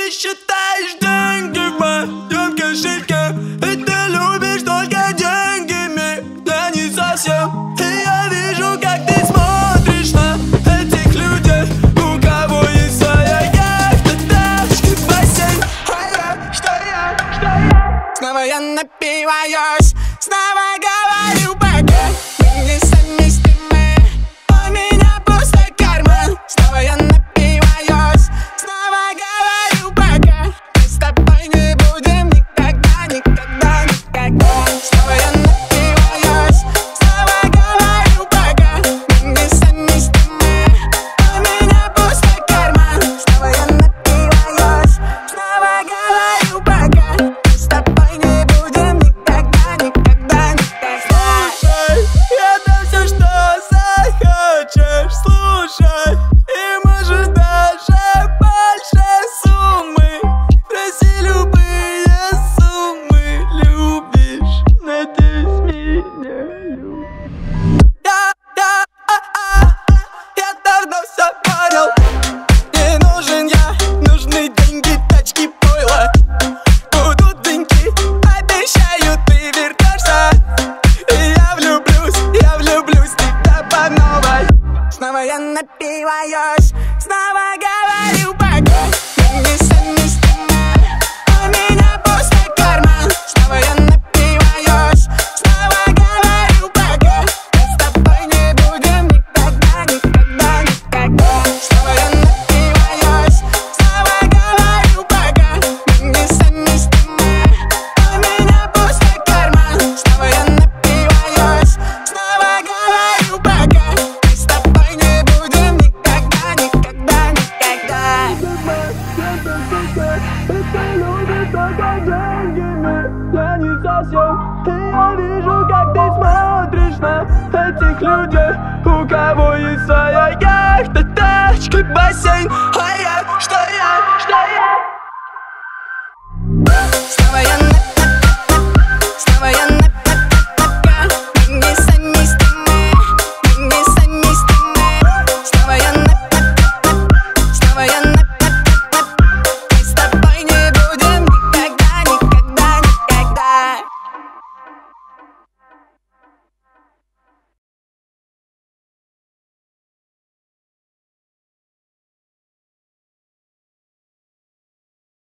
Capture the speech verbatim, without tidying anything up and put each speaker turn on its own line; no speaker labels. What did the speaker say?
Ты считаешь деньги в моем кошельке, и ты любишь только деньгами, да не совсем. И я вижу, как ты смотришь на этих людей, у кого есть своя яхта, тачка, бассейн. А я, что я, что я? Снова я напиваюсь, снова говорю пока. Мы не совместимы, у меня пустой карман. Снова я напиваюсь, снова говорю пока. Мы с тобой не будем никогда, никогда, никогда. Снова я напиваюсь, снова говорю пока. Мы не совместимы, у меня пустой карман. Снова я напиваюсь, снова говорю пока. Мы с тобой не будем никогда, никогда, никогда. Слушай, я дам все, что захочешь, слушай. И может даже больше суммы. Проси любые суммы. Любишь, надеюсь, меня любишь. Я, я, а, а, я давно все понял. Не нужен я, нужны деньги, тачки, пойло. Будут деньги, обещаю, ты вернешься. И я влюблюсь, я влюблюсь в тебя по новой. Снова я напиваюсь, снова говорю пока. Мы не совместимы, у меня пустой карман. Снова я напиваюсь, снова говорю пока. Мы с тобой не будем никогда, никогда, никогда. Снова я напиваюсь, снова говорю пока. Мы не совместимы, у меня пустой карман. Снова я напиваюсь, снова говорю пока. Мы с тобой не будем никогда, никогда, никогда. Это любит только деньгами, я не совсем. И я вижу, как ты смотришь на этих людей, у кого есть своя яхта, тачка, бассейн.